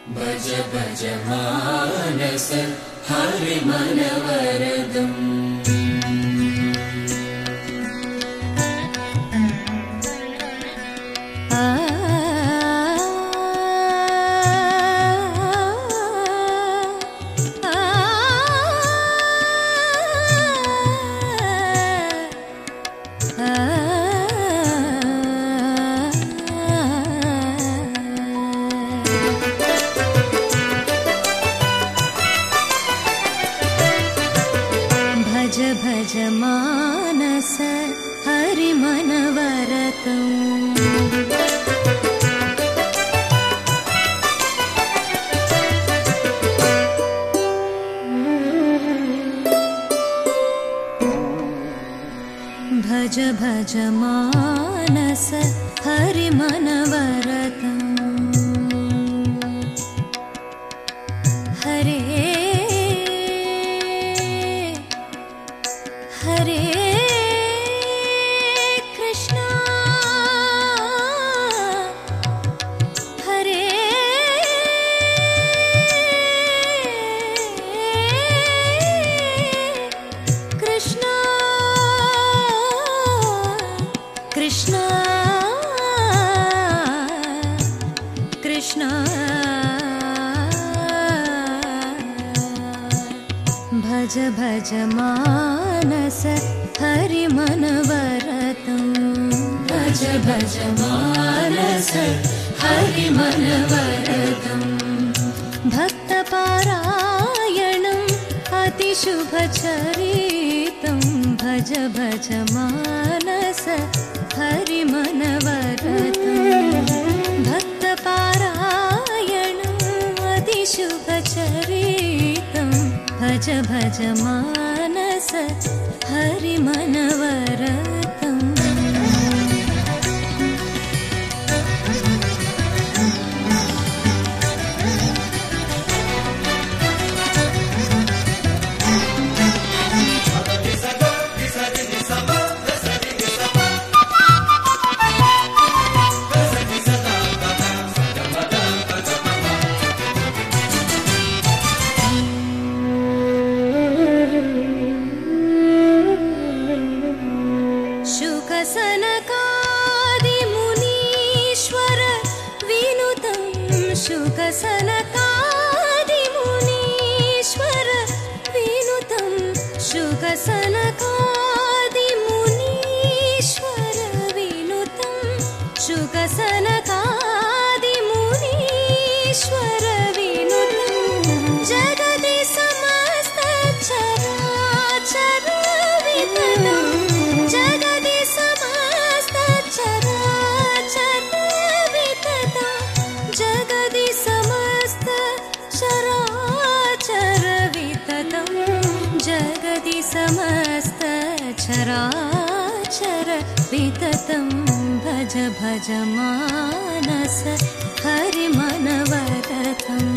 भज भज मानस हरि मनवरदम् भज मानस हरि मनवरतम् भज भज मानस हरि मनवरतम् हरे हरे कृष्णा हरे कृष्णा कृष्णा कृष्णा भज भज मानस हरि मनवरतम् भज भज मानस हरि मनवरदम् भक्तपारायणम् अतिशुभचरितम् भज भज मानस हरि मनवरतम् भक्तपारायणम् अतिशुभचरितम् भज भज मानस हरि मनवरतम् शुकसनकादिमुनीश्वर विनुतं शुकसनकादिमुनीश्वर विनुतं शुकसनकादिमुनीश्वर विनुतं शुकसनकादिमुनीश्वर विनुतं जगति समस्त चराचर विततं जगति समस्त चराचर विततं जगति समस्त चराचर विततं जगति समस्त चराचर विततं भज भज मानस हरि मनवरतम्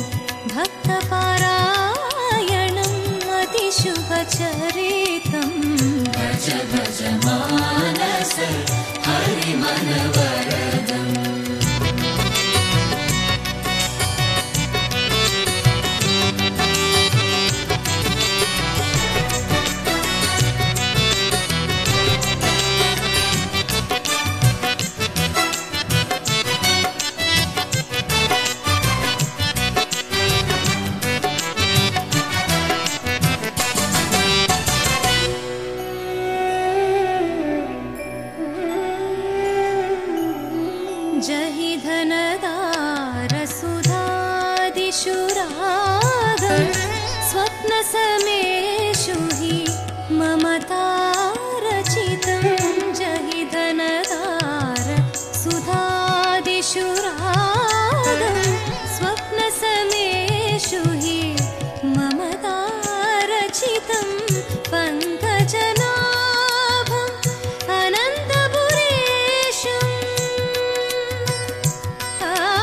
भक्तपारायणम् अतिशुभचरितम् भज भज मानस हरि मनवरदम् जहि धनदार सुधादिशुरागं स्वप्नसमेषु हि ममतारचितं जहि धनदार सुधादिशुरागं स्वप्नसमेषु हि ममतारचितं पङ्कजनाभम् अनन्तपुरेशम्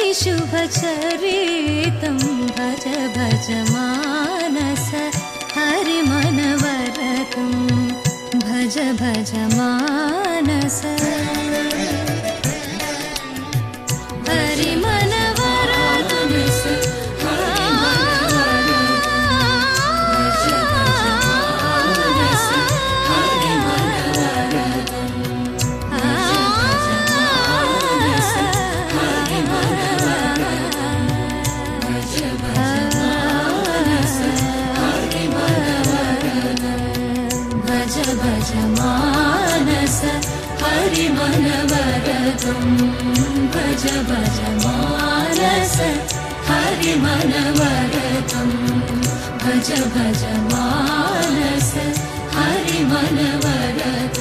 शुभचरितं भज भज मानस हरिमनवरतं भज भज मानस हरिमनवरतं भज मानस हरिमनवरतं भज भज मानस हरिमनवरतं भज भज मानस हरिमनवरतं